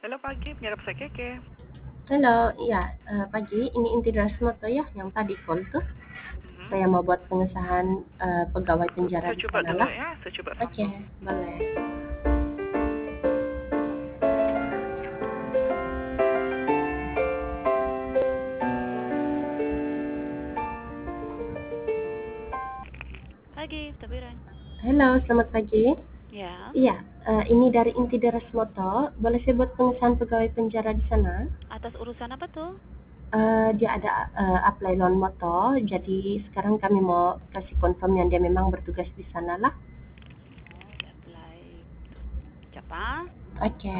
Halo pagi, penyerap saya Keke. Halo, iya, pagi. Ini inti Rasmoto ya, yang tadi call tuh. Mhm. Saya mau buat pengesahan pegawai penjara Saya di coba sana dulu lah. ya, saya coba Oke, sambung. boleh. Pagi, Tabiran. Halo, selamat pagi. Ya, Iya, ini dari inti Rasmoto. Boleh saya buat pengesahan pegawai penjara di sana? atas urusan apa tuh? Dia ada apply loan moto, jadi sekarang kami mau kasih confirm yang dia memang bertugas di sana lah. Oh, apply. Siapa? Oke.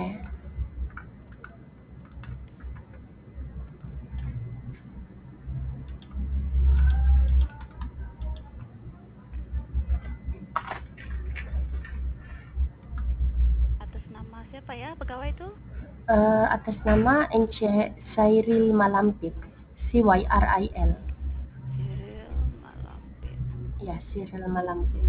Atas nama siapa ya pegawai itu? Atas nama NC Cyril Malampit, Cyril. Cyril Malampir. Ya, Cyril Malampit.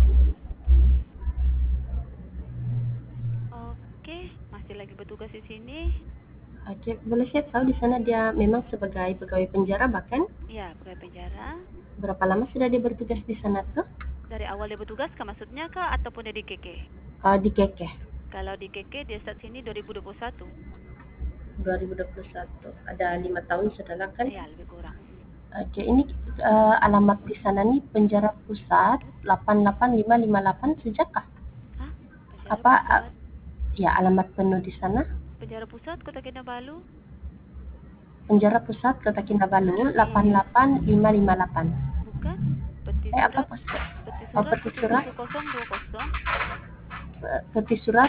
Oke, masih lagi bertugas di sini. Oke, boleh saya tahu di sana dia memang sebagai pegawai penjara bahkan Ya, pegawai penjara. berapa lama sudah dia bertugas di sana tuh? Dari awal dia bertugas kah maksudnya kah ataupun dia di KK? Di Kekeh Kalau di KK dia start sini 2021. 2021. Ada 5 tahun setelah kan? Ya, lebih kurang. Oke, ini alamat di sana nih Penjara Pusat 88558 sejak kah? Hah? Penjara Apa Pusat? ya alamat penuh di sana? Penjara Pusat Kota Kinabalu? Penjara Pusat Kota Kinabalu Iya, 88558. bukan? Peti Apa surat pos? Peti Oh, surat peti surat 11020. peti surat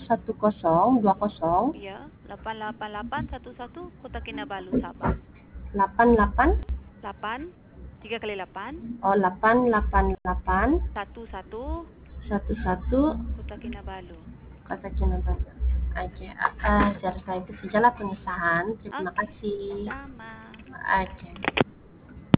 11020 Iya, 88811 Kota Kinabalu, Sabah. 88 8 3 kali 8 888 11 11 Kota Kinabalu. Kota Kinabalu. Oke, saya rasa itu sajalah pengesahan. Terima Oke, kasih. sama. Oke.